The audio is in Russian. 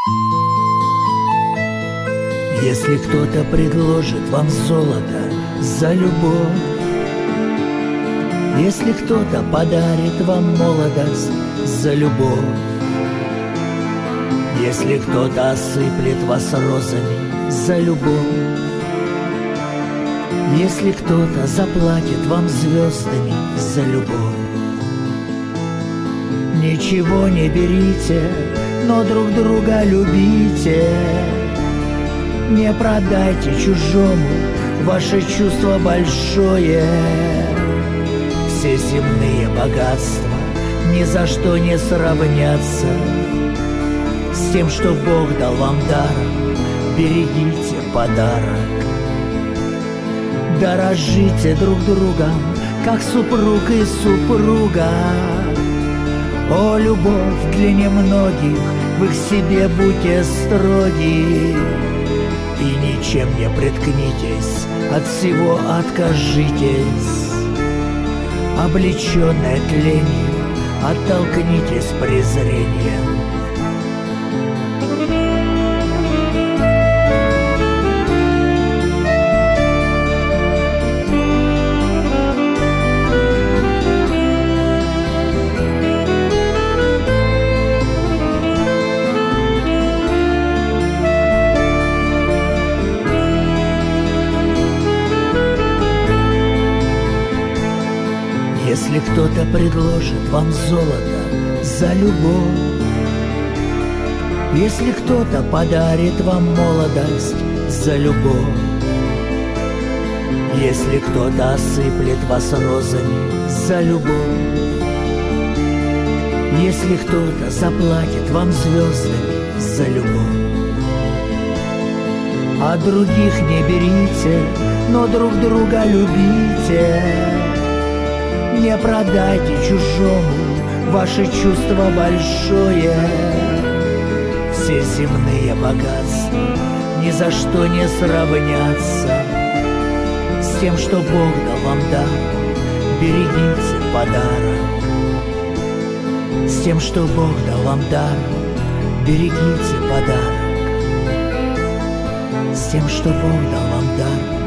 Если кто-то предложит вам золото за любовь, если кто-то подарит вам молодость за любовь, если кто-то осыплет вас розами за любовь, если кто-то заплатит вам звездами за любовь, ничего не берите, но друг друга любите. Не продайте чужому ваше чувство большое. Все земные богатства ни за что не сравнятся с тем, что Бог дал вам даром. Берегите подарок. Дорожите друг другом, как супруг и супруга. О, любовь для немногих, вы к себе будьте строги. И ничем не приткнитесь, от всего откажитесь. Облеченное тлению, оттолкнитесь презрением. Если кто-то предложит вам золото за любовь, если кто-то подарит вам молодость за любовь, если кто-то осыплет вас розами за любовь, если кто-то заплатит вам звездами за любовь, а других не берите, но друг друга любите. Не продайте чужому ваше чувство большое. Все земные богатства ни за что не сравнятся с тем, что Бог дал вам дар. Берегите подарок. С тем, что Бог дал вам дар. Берегите подарок. С тем, что Бог дал вам дар.